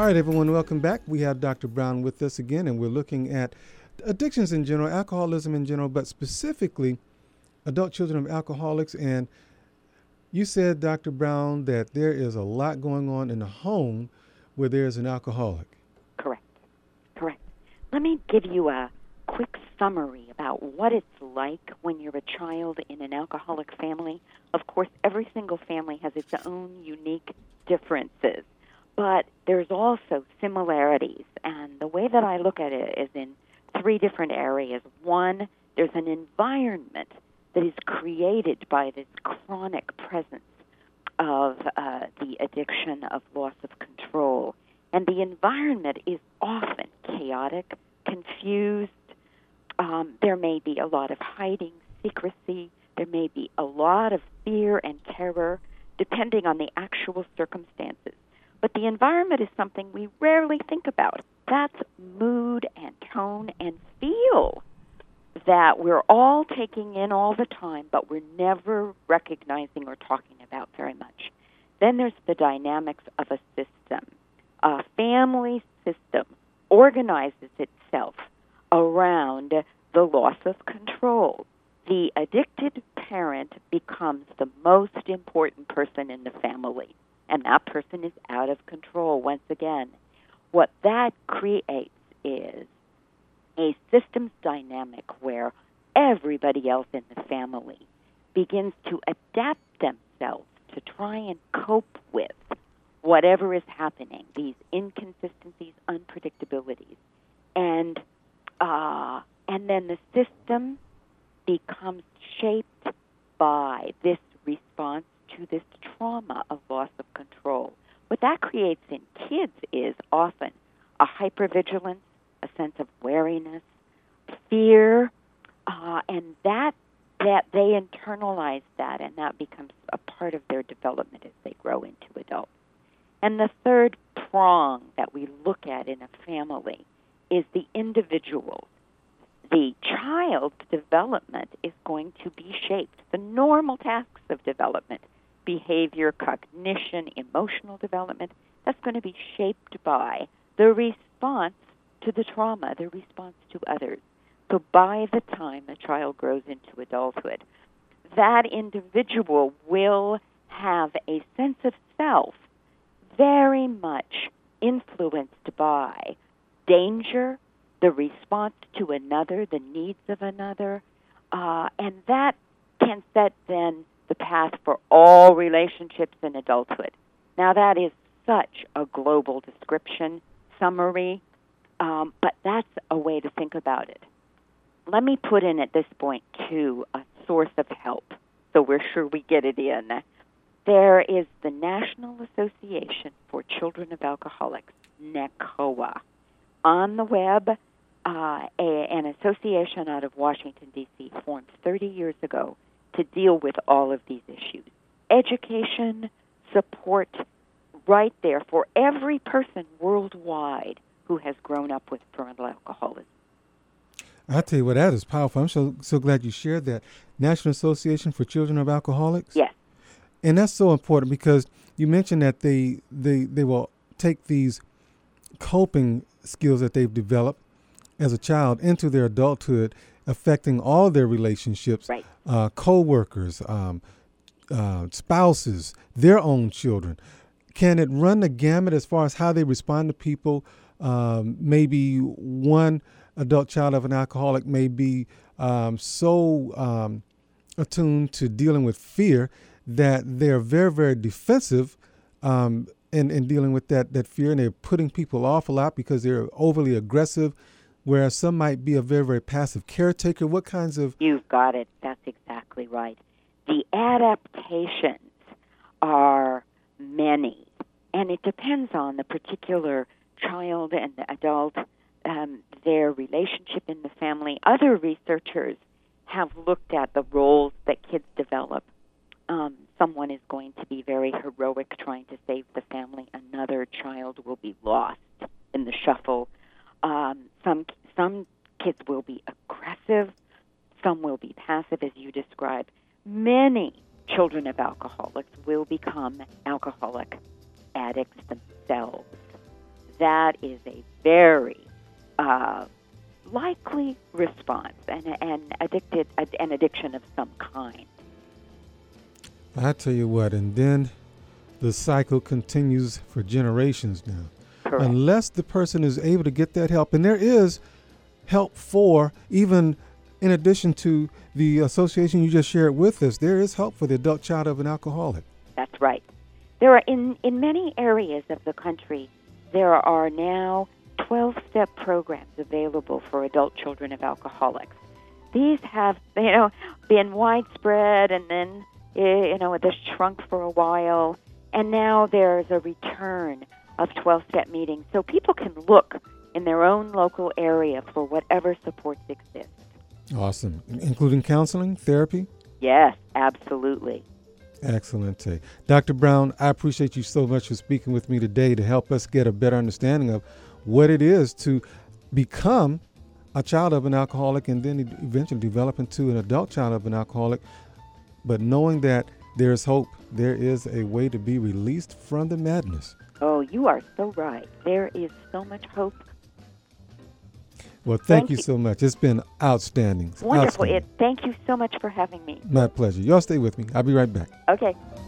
right, everyone, welcome back. We have Dr. Brown with us again, and we're looking at addictions in general, alcoholism in general, but specifically adult children of alcoholics. And you said, Dr. Brown, that there is a lot going on in the home where there's an alcoholic. Correct. Correct. Let me give you a quick summary about what it's like when you're a child in an alcoholic family. Of course, every single family has its own unique differences, but there's also similarities. And the way that I look at it is in three different areas. One, there's an environment that is created by this chronic presence of the addiction of loss of control. And the environment is often chaotic, confused. There may be a lot of hiding, secrecy. There may be a lot of fear and terror, depending on the actual circumstances. But the environment is something we rarely think about. That's mood and tone and feel that we're all taking in all the time, but we're never recognizing or talking about very much. Then there's the dynamics of a system. A family system organizes itself around the loss of control. The addicted parent becomes the most important person in the family, and that person is out of control once again. What that creates is a systems dynamic where everybody else in the family begins to adapt themselves to try and cope with whatever is happening, these inconsistencies, unpredictabilities. And then the system becomes shaped by this response to this trauma of loss of control. What that creates in kids is often a hypervigilance, a sense of wariness, fear, and that they internalize that, and that becomes a part of their development as they grow into adults. And the third prong that we look at in a family is the individual. The child's development is going to be shaped. The normal tasks of development, behavior, cognition, emotional development, that's going to be shaped by the response to the trauma, the response to others. So by the time a child grows into adulthood, that individual will have a sense of self very much influenced by danger, the response to another, the needs of another, and that can set then the path for all relationships in adulthood. Now that is such a global description, summary, but that's a way to think about it. Let me put in at this point, too, a source of help, so we're sure we get it in. There is the National Association for Children of Alcoholics, NACOA. On the web, an association out of Washington, D.C., formed 30 years ago to deal with all of these issues. Education, support, right there for every person worldwide who has grown up with parental alcoholism. I tell you what, that is powerful. I'm so glad you shared that. National Association for Children of Alcoholics? Yes. And that's so important because you mentioned that they will take these coping skills that they've developed as a child into their adulthood, affecting all their relationships, right. Co-workers, spouses, their own children. Can it run the gamut as far as how they respond to people? Maybe one adult child of an alcoholic may be so attuned to dealing with fear that they're very, very defensive in dealing with that fear, and they're putting people off a lot because they're overly aggressive, whereas some might be a very, very passive caretaker. What kinds of... You've got it. That's exactly right. The adaptations are many, and it depends on the particular child and the adult, their relationship in the family. Other researchers have looked at the roles that kids develop. Someone is going to be very heroic trying to save the family. Another child will be lost in the shuffle. Some kids will be aggressive. Some will be passive, as you described. Many children of alcoholics will become alcoholic addicts themselves. that is a very likely response and an addiction of some kind. I tell you what, and then the cycle continues for generations now. Correct. Unless the person is able to get that help. And there is help for, even in addition to the association you just shared with us, there is help for the adult child of an alcoholic. That's right. There are in many areas of the country, there are now 12-step programs available for adult children of alcoholics. These have, been widespread, and then, this shrunk for a while, and now there's a return of 12-step meetings, so people can look in their own local area for whatever supports exist. Awesome. Including counseling, therapy? Yes, absolutely. Excellent. Dr. Brown, I appreciate you so much for speaking with me today to help us get a better understanding of what it is to become a child of an alcoholic and then eventually develop into an adult child of an alcoholic. But knowing that there's hope, there is a way to be released from the madness. Oh, you are so right. There is so much hope. Well, thank you so much. It's been outstanding. Wonderful. Outstanding. Thank you so much for having me. My pleasure. Y'all stay with me. I'll be right back. Okay.